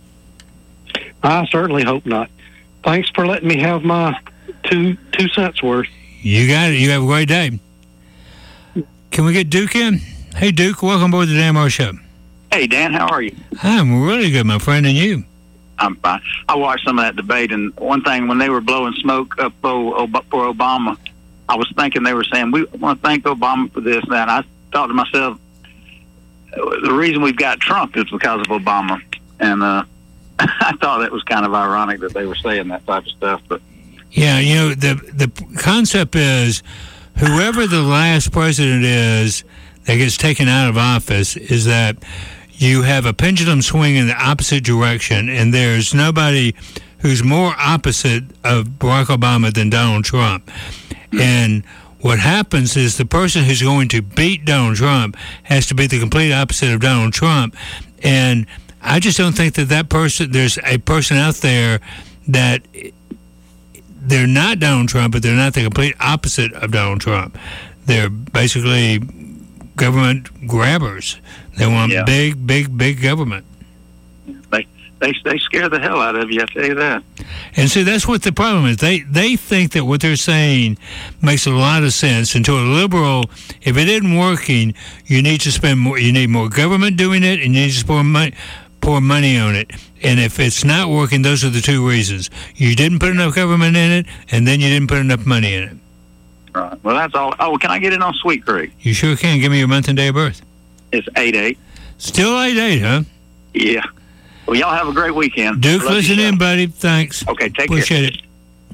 I certainly hope not. Thanks for letting me have my two two cents worth. You got it. You have a great day. Can we get Duke in? Hey, Duke, welcome aboard the Dan Moore Show. Hey, Dan, how are you? I'm really good, my friend, and you? I'm fine. I watched some of that debate, and one thing, when they were blowing smoke up for Obama, I was thinking they were saying, we want to thank Obama for this and that. And I thought to myself, the reason we've got Trump is because of Obama. And uh, I thought it was kind of ironic that they were saying that type of stuff. But yeah, you know, the the concept is whoever the last president is that gets taken out of office is that you have a pendulum swing in the opposite direction, and there's nobody who's more opposite of Barack Obama than Donald Trump. And what happens is the person who's going to beat Donald Trump has to be the complete opposite of Donald Trump. And I just don't think that that person, there's a person out there that they're not Donald Trump, but they're not the complete opposite of Donald Trump. They're basically government grabbers. They want yeah. big, big, big government. They, they they scare the hell out of you, I tell you that. And see, that's what the problem is. They they think that what they're saying makes a lot of sense. And to a liberal, if it isn't working, you need to spend more. You need more government doing it, and you need to pour money, pour money on it. And if it's not working, those are the two reasons. You didn't put enough government in it, and then you didn't put enough money in it. Right. Well, that's all. Oh, can I get in on Sweet Creek? You sure can. Give me your month and day of birth. It's eight eight. Still eight eight, huh? Yeah. Well, y'all have a great weekend. Duke, Love listen you, in, buddy. Thanks. Okay, take Appreciate care.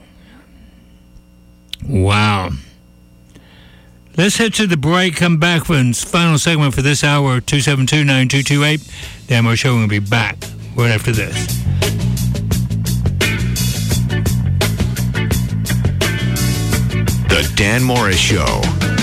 it. Wow. Let's head to the break. Come back for the final segment for this hour. two seven two, nine two two eight. Dan Morris Show will be back right after this. The Dan Morris Show.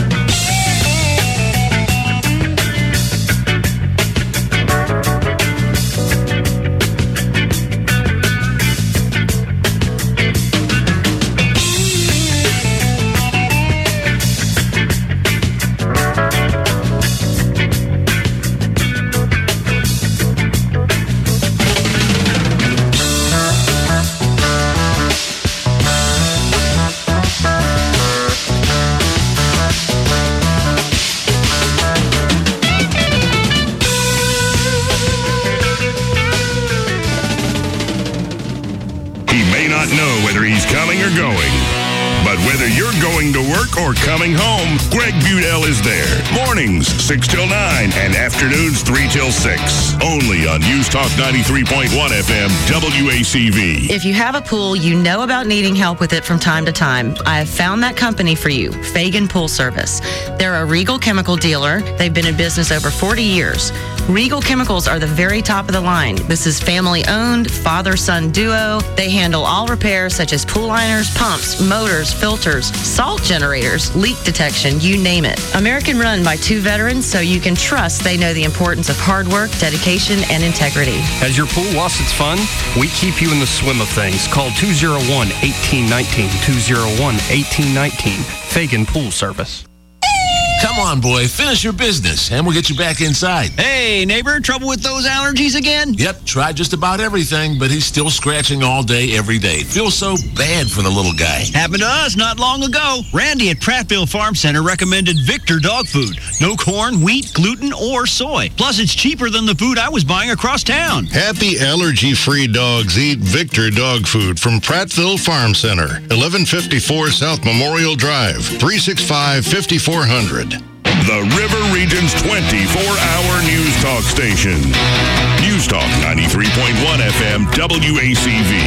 Coming or going. But whether you're going to work or coming home, Greg Budell is there. Mornings, six till nine, and afternoons, three till six. Only on News Talk ninety-three point one F M, W A C V. If you have a pool, you know about needing help with it from time to time. I have found that company for you, Fagan Pool Service. They're a Regal chemical dealer. They've been in business over forty years. Regal Chemicals are the very top of the line. This is family-owned, father-son duo. They handle all repairs such as pool liners, pumps, motors, filters, salt generators, leak detection, you name it. American run by two veterans, so you can trust they know the importance of hard work, dedication, and integrity. Has your pool lost its fun? We keep you in the swim of things. Call two oh one, one eight one nine, two oh one, one eight one nine, Fagan Pool Service. Come on, boy, finish your business, and we'll get you back inside. Hey, neighbor, trouble with those allergies again? Yep, tried just about everything, but he's still scratching all day, every day. Feels so bad for the little guy. Happened to us not long ago. Randy at Prattville Farm Center recommended Victor dog food. No corn, wheat, gluten, or soy. Plus, it's cheaper than the food I was buying across town. Happy allergy-free dogs eat Victor dog food from Prattville Farm Center, eleven fifty-four South Memorial Drive, three six five, five four zero zero. The River Region's twenty-four hour news talk station. News Talk ninety-three point one F M, W A C V.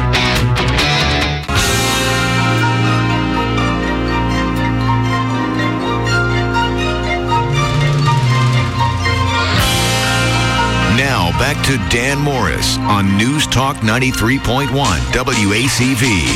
Now back to Dan Morris on News Talk ninety-three point one W A C V.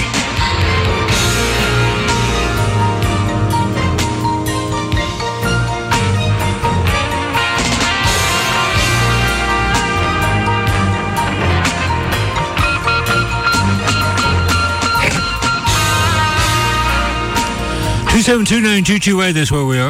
two seven two, nine two two eight, that's where we are.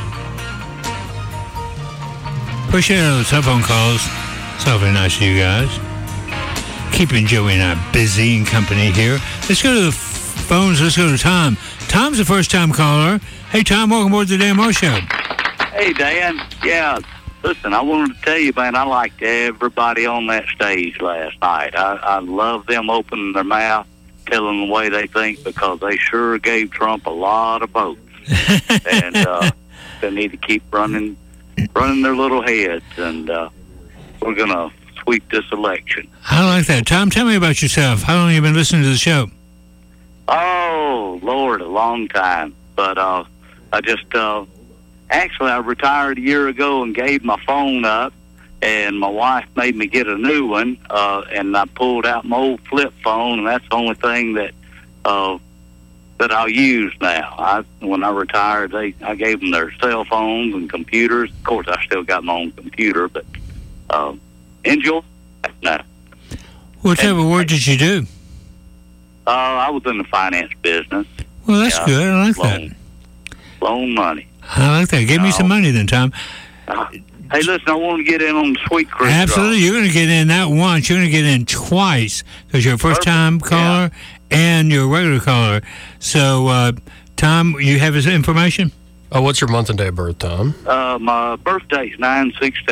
Appreciate all the telephone calls. It's awfully nice of you guys. Keeping Joey and I busy and company here. Let's go to the f- phones. Let's go to Tom. Tom's a first-time caller. Hey, Tom, welcome aboard the Dan Morris Show. Hey, Dan. Yeah, listen, I wanted to tell you, man, I liked everybody on that stage last night. I, I love them opening their mouth, telling the way they think, because they sure gave Trump a lot of votes. and uh, they need to keep running running their little heads, and uh, we're going to sweep this election. I like that. Tom, tell me about yourself. How long have you been listening to the show? Oh, Lord, a long time. But uh, I just, uh, actually, I retired a year ago and gave my phone up, and my wife made me get a new one, uh, and I pulled out my old flip phone, and that's the only thing that uh, that I'll use now. I, when I retired, they I gave them their cell phones and computers. Of course, I still got my own computer, but uh, enjoy it now. What type of work did you do? Uh, I was in the finance business. Well, that's uh, good. I like loan, that. Loan money. I like that. Give me some money then, Tom. Uh, Hey, listen, I want to get in on the Sweet Creek. Absolutely. You're going to get in not once. You're going to get in twice because you're a first-time caller yeah. and you're a regular caller. So, uh, Tom, you have his information? Oh, what's your month and day of birth, Tom? Uh, my birthday's nine sixteen.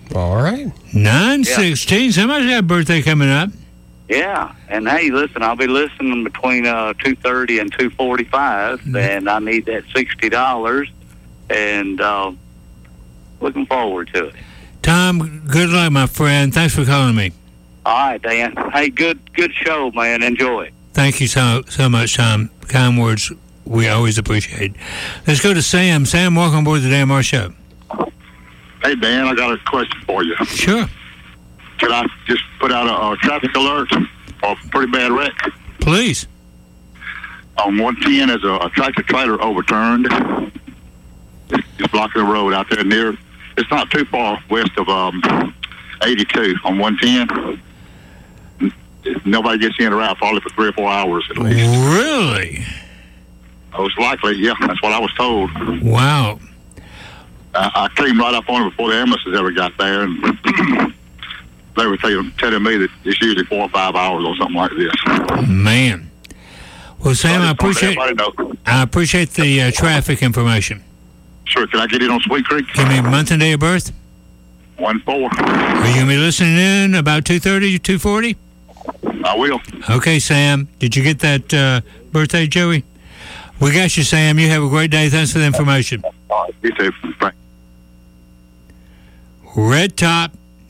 All right. nine sixteen. Somebody's got a birthday coming up. Yeah, and hey, listen, I'll be listening between uh, two thirty and two forty-five, mm-hmm. and I need that sixty dollars, and uh, looking forward to it. Tom, good luck, my friend. Thanks for calling me. All right, Dan. Hey, good good show, man. Enjoy it. Thank you so so much, Tom. Kind words we always appreciate. Let's go to Sam. Sam, welcome aboard the Dan Marsh Show. Hey, Dan, I got a question for you. Sure. Could I just put out a, a traffic alert or a pretty bad wreck? Please. On one ten, there's a, a tractor-trailer overturned. It's, it's blocking the road out there near. It's not too far west of um, eighty-two on one ten. Nobody gets in or out probably for three or four hours at least. Really? Most likely, yeah. That's what I was told. Wow. I, I came right up on it before the ambulances ever got there, and they were telling, telling me that it's usually four or five hours or something like this. Man. Well, Sam, I appreciate I appreciate the uh, traffic information. Sure. Can I get it on Sweet Creek? Give me month and day of birth. One four. Are you going to be listening in about two thirty, two forty? I will. Okay, Sam. Did you get that uh, birthday, Joey? We got you, Sam. You have a great day. Thanks for the information. All right, you too. Bye. Red Top.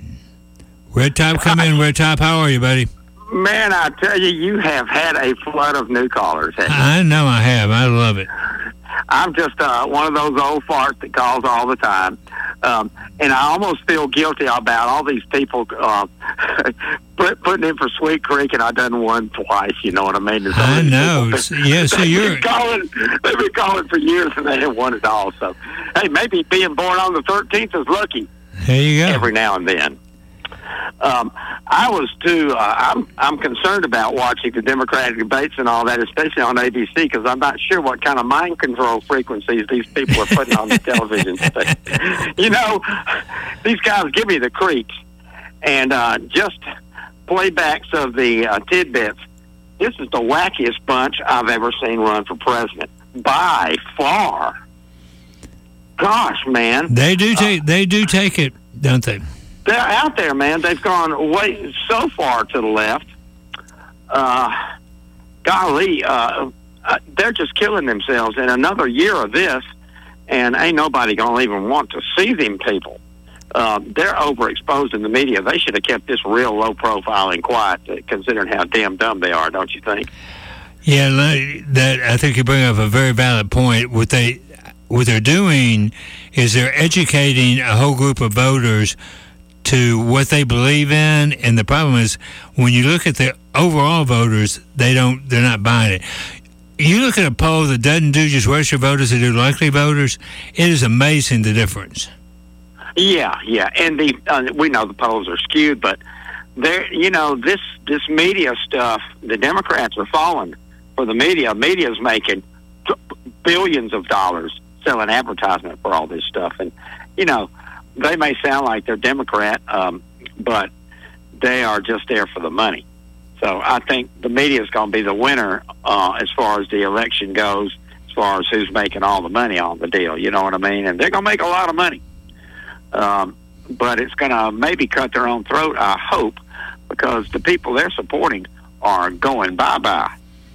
Red Top, come in. Red Top, how are you, buddy? Man, I tell you, you have had a flood of new callers. I know I have. I love it. I'm just uh, one of those old farts that calls all the time. Um, and I almost feel guilty about all these people uh, put, putting in for Sweet Creek, and I've done one twice, you know what I mean? I know. Yeah, so they've you're... Been calling, they've been calling for years, and they haven't won it all. So, hey, maybe being born on the thirteenth is lucky. There you go. Every now and then. Um, I was too. Uh, I'm I'm concerned about watching the Democratic debates and all that, especially on A B C, because I'm not sure what kind of mind control frequencies these people are putting on the television set. You know, these guys give me the creeps, and uh, just playbacks of the uh, tidbits. This is the wackiest bunch I've ever seen run for president by far. Gosh, man, they do take uh, they do take it, don't they? They're out there, man. They've gone way so far to the left. Uh, golly, uh, uh, they're just killing themselves. In another year of this, and ain't nobody gonna even want to see them people. Uh, they're overexposed in the media. They should have kept this real low profile and quiet, uh, considering how damn dumb they are. Don't you think? Yeah, that I think you bring up a very valid point. What they what they're doing is they're educating a whole group of voters to what they believe in, and the problem is when you look at the overall voters, they don't they're not buying it. You look at a poll that doesn't do just registered voters, they do likely voters. It is amazing the difference. Yeah, yeah, and the uh, we know the polls are skewed, but there, you know, this this media stuff, the Democrats are falling for the media. Media's making t- billions of dollars selling advertisement for all this stuff, and you know. They may sound like they're Democrat, um, but they are just there for the money. So I think the media is going to be the winner uh, as far as the election goes, as far as who's making all the money on the deal. You know what I mean? And they're going to make a lot of money. Um, but it's going to maybe cut their own throat, I hope, because the people they're supporting are going bye-bye.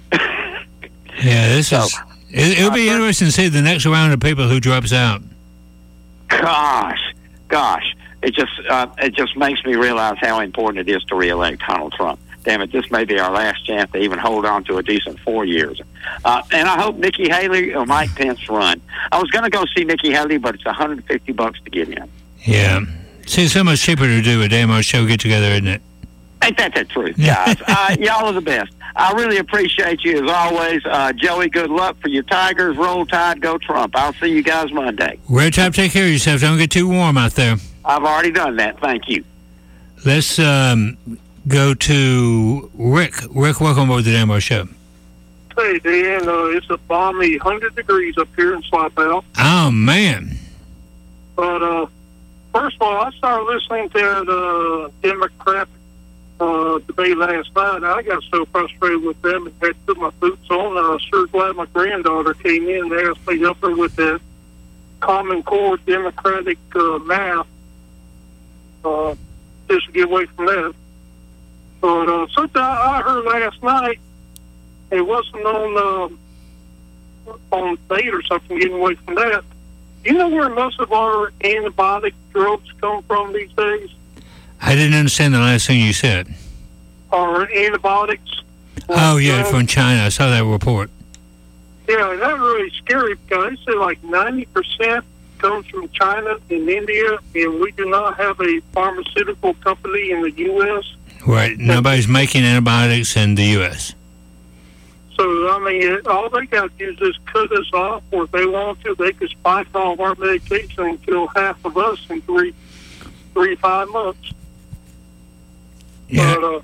Yeah, this so, is... It, it'll be uh, interesting to see the next round of people who drops out. Gosh. Gosh, it just uh, it just makes me realize how important it is to reelect Donald Trump. Damn it, this may be our last chance to even hold on to a decent four years. Uh, and I hope Nikki Haley or Mike Pence run. I was going to go see Nikki Haley, but it's one hundred fifty bucks to get in. Yeah. See, it's so much cheaper to do a demo show get together, isn't it? Ain't that the truth, guys? uh, y'all are the best. I really appreciate you as always. Uh, Joey, good luck for your Tigers. Roll Tide, go Trump. I'll see you guys Monday. Red Top, take care of yourself. Don't get too warm out there. I've already done that. Thank you. Let's um, go to Rick. Rick, welcome aboard the Damo Show. Hey, Dan. Uh, it's a balmy one hundred degrees up here in Slapell. Oh, man. But uh, first of all, I started listening to the uh, Democrat Uh, debate last night, and I got so frustrated with them and had to put my boots on. I was sure glad my granddaughter came in and asked me to help her with that Common Core Democratic uh, math. uh, just to get away from that. But uh, something I heard last night, it wasn't on uh, on date or something, getting away from that. You know where most of our antibiotic drugs come from these days? I didn't understand the last thing you said. Our antibiotics. Oh, yeah, from China. I saw that report. Yeah, that's really scary because they say like ninety percent comes from China and India, and we do not have a pharmaceutical company in the U S Right. Nobody's making antibiotics in the U S So, I mean, all they got to do is just cut us off, or if they want to, they could spike all of our medication and kill half of us in three, three, five months. Yeah. But, uh,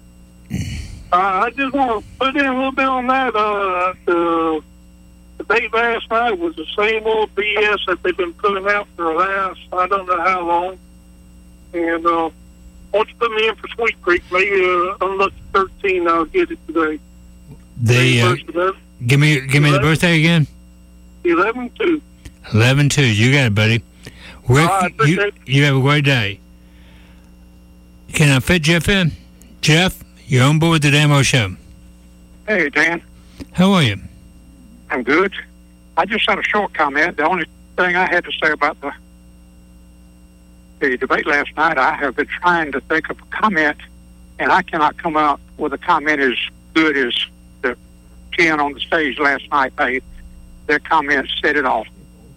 I just want to put in a little bit on that. Uh, the debate last night was the same old B S that they've been putting out for the last, I don't know how long. And uh, once you put me in for Sweet Creek, maybe uh, unlucky thirteen, I'll get it today. The, uh, give me give me the birthday again. eleven two. eleven two. You got it, buddy. Rick, All right, you, you have a great day. Can I fit Jeff in? Jeff, you're on board the Damo Show. Hey, Dan. How are you? I'm good. I just had a short comment. The only thing I had to say about the the debate last night, I have been trying to think of a comment, and I cannot come out with a comment as good as the ten on the stage last night made. Their comments said it all.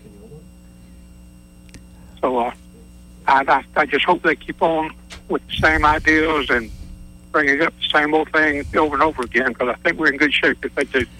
So uh, I, I, I just hope they keep on with the same ideas and bringing up the same old thing over and over again, because I think we're in good shape if they do.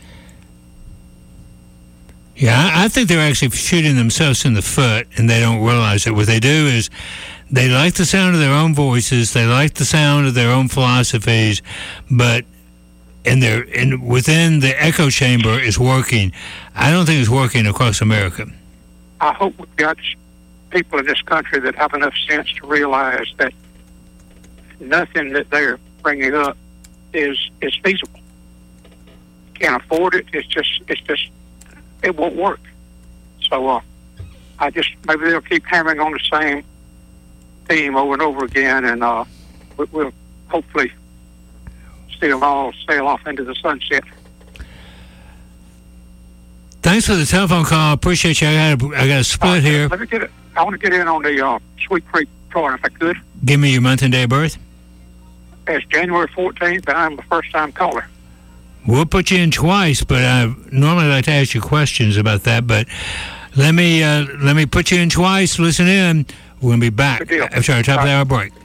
Yeah, I, I think they're actually shooting themselves in the foot, and they don't realize it. What they do is they like the sound of their own voices, they like the sound of their own philosophies, but in their in within the echo chamber is working. I don't think it's working across America. I hope we've got people in this country that have enough sense to realize that nothing that they're bringing up is is feasible. Can't afford it. It's just it's just it won't work. So uh, I just maybe they'll keep hammering on the same theme over and over again, and uh, we, we'll hopefully see them all sail off into the sunset. Thanks for the telephone call. Appreciate you. I got a, I got a split uh, here. Let me get it. I want to get in on the uh, Sweet Creek Troy, if I could. Give me your month and day of birth. It's January fourteenth, and I'm a first-time caller. We'll put you in twice, but I normally like to ask you questions about that. But let me uh, let me put you in twice. Listen in. We're gonna be back after our top of the hour break.